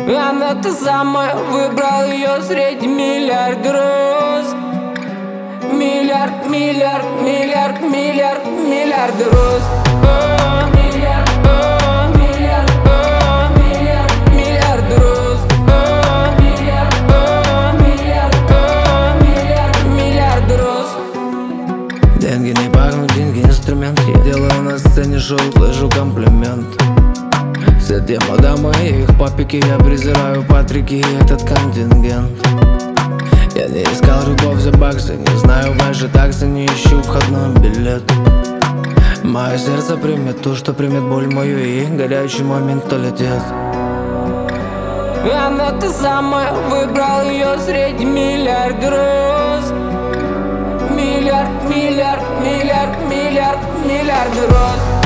Она та самая, выбрал ее среди миллиарда роз. Миллиард, миллиард, миллиард, миллиард, миллиарды роз. Миллиард, миллиард, миллиард, миллиарды роз. Миллиард, миллиард, миллиард, миллиарды роз. Деньги не пахнут, деньги инструмент. Я делаю на сцене шоу, слышу комплимент. Все те мадамы и их папики, я презираю Патрики и этот контингент. Я не искал любовь за баксы, не знаю ваши таксы, не ищу входной билет. Мое сердце примет ту, что примет боль мою, и горячий момент то летит. Она та самая, выбрал ее среди миллиарда роз. Миллиард, миллиард, миллиард, миллиард, миллиарды роз.